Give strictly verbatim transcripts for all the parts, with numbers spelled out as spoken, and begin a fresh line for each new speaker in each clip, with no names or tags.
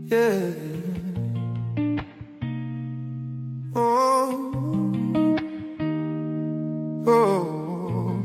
yeah. Oh, oh.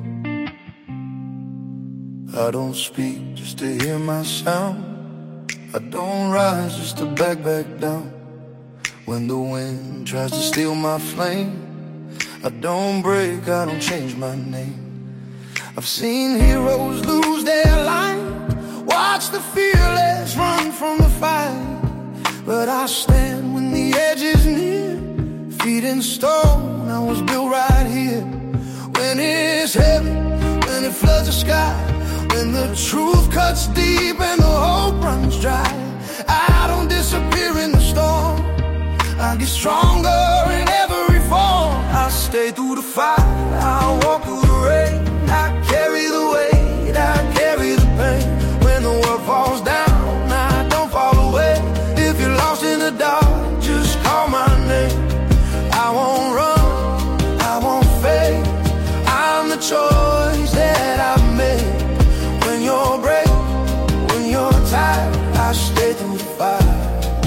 I don't speak just to hear my sound. I don't rise just to back back down. When the wind tries to steal my flame, I don't break, I don't change my name. I've seen heroes lose their life, watch the fearless run from the fight. But I stand when the edge is near, feet in stone, I was built right here. When it's heavy, when it floods the sky, when the truth cuts deep and the hope runs dry, I don't disappear in the storm, I get stronger in every form. I stay through the fire, I walk through the rain, I carry the weight, I carry the pain. When the world falls down, I don't fall away. If you're lost in the dark, just call my name. I won't run, I won't fade, I'm the choice that I've made. When you're brave, when you're tired, I stay through the fire.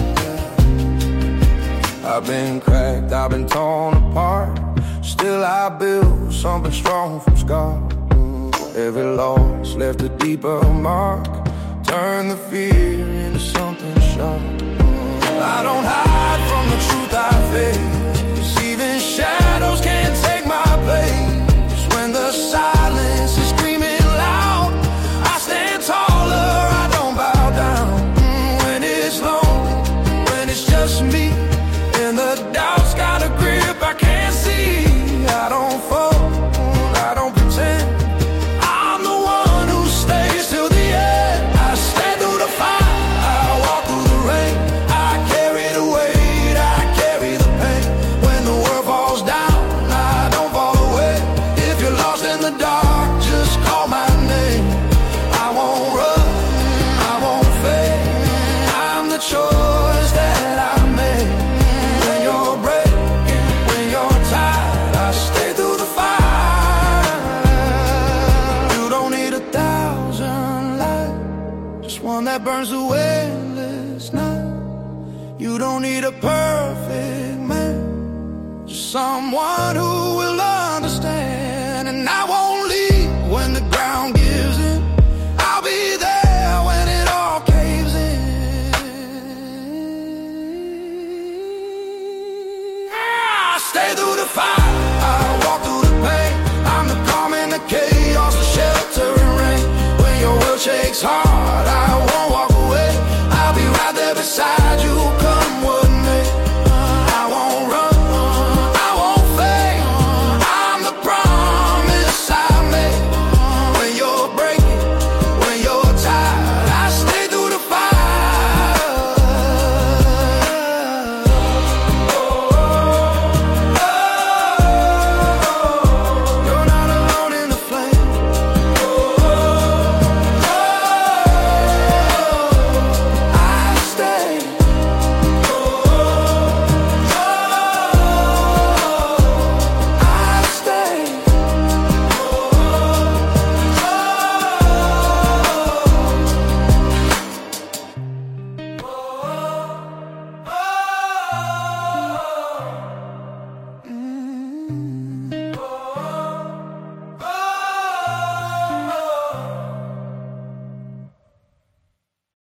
I've been cracked, I've been torn apart, still I build something strong from scars. Every loss left a deeper mark, turn the fear into something sharp. I don't hide from the truth I face, even shadows can't take my place. When the silence is screaming loud, I stand taller, I don't bow down. When it's lonely, when it's just me, and the doubt's got a grip I can't see, I don't fall, I don't pretend, I'm the one who stays till the end. I stand through the fire, I walk through the rain, I carry the weight, I carry the pain. When the world falls down, I don't fall away. If you're lost in the dark, just call my name. I won't run, I won't fade, I'm the choice that I made. When you're brave, when you're tired, I stay through the fire. You don't need a thousand lights, just one that burns the endless night. You don't need a perfect man, just someone who will understand. And I won't leave when the ground gives in, I'll be there when it all caves in. I stay through the fire, I walk through the pain, I'm the calm in the chaos, the shelter in rain. When your world shakes hard,